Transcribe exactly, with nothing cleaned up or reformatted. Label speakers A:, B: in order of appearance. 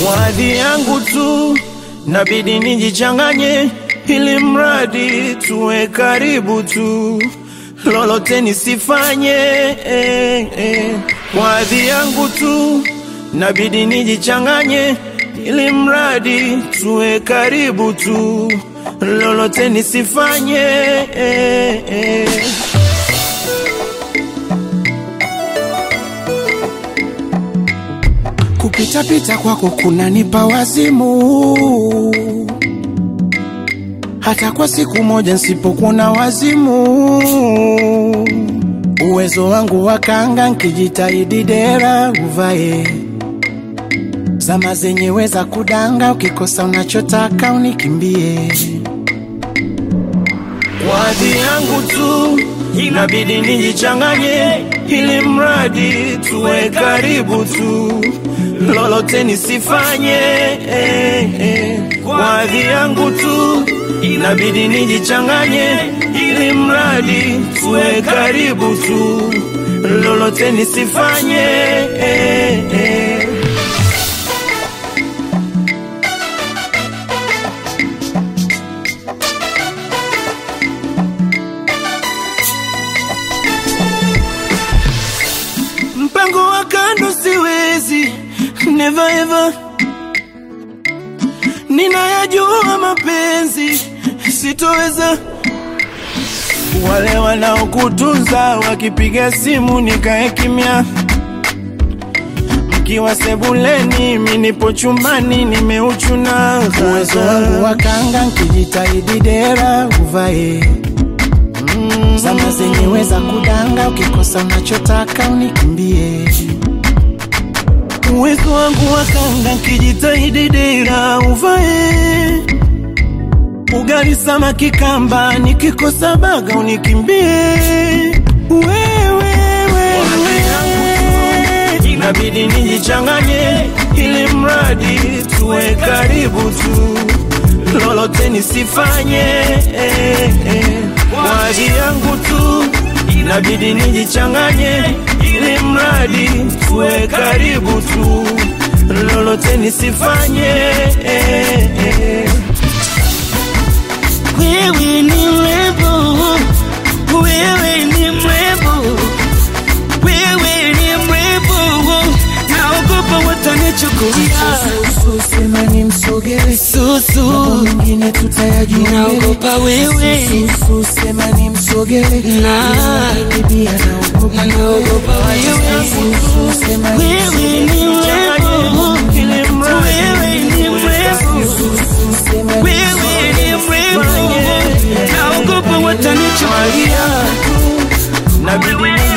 A: Wadhi yangu tu nabidi nijichanganye, ili mradi tuwe karibu tu, lolote nisifanye eh, eh. Wadhi yangu tu nabidi nijichanganye, ili mradi tuwe karibu tu, lolote nisifanye eh, eh.
B: Kupita pita kwako kunanipa wazimu, hata kwa siku moja nsipokuona wazimu. Uwezo wangu wakanga nkijitahidi dera uvae, zama zenyewe za kudanga, ukikosa unachotaka unikimbie.
A: Wadhi yangu tu inabidi nijichanganye, ili mradi tuwe karibu tu, lolote nisifanye eh, eh. Wadhi yangu tu inabidi nijichanganye, ili mradi tuwe karibu tu, lolote nisifanye eh, eh. Mpango wa kando siwezi, never ever. Ninayajua mapenzi sitoweza. Wale wanaokutunza wakipiga simu nikae kimya, mkiwa sebuleni mimi nipo chumbani nimeuchuna.
B: Uwezo wangu wakanga nkijitahidi dera uvae, mm, zama zenyewe za kudanga, ukikosa unachotaka unikimbie.
A: Uwezo wangu wakanga nkijitahidi dera uvae, ugali samaki kamba, nikikosa baga unikimbie. Wewe wewe inabidi nijichanganye, ili mradi tuwe karibu tu, lolote nisifanye eh, eh. Wadhi yangu tu inabidi nijichanganye, ili mradi tuwe karibu tu, lolote nisifanye eh, eh.
C: Wewe ni mrembo, wewe ni mrembo, wewe ni mrembo, naogopa watanichukulia.
B: Susu sema ni msogele,
C: Susu
B: mwingine tutayajua,
C: naogopa wewe.
B: Susu sema ni msogele,
C: na
B: bibi anaogopa,
C: naogopa wewe.
B: Susu sema ni
C: Wewe ni mrembo, wewe ni mrembo, wewe ni mrembo, naogopa watanichukulia.
A: Nabidi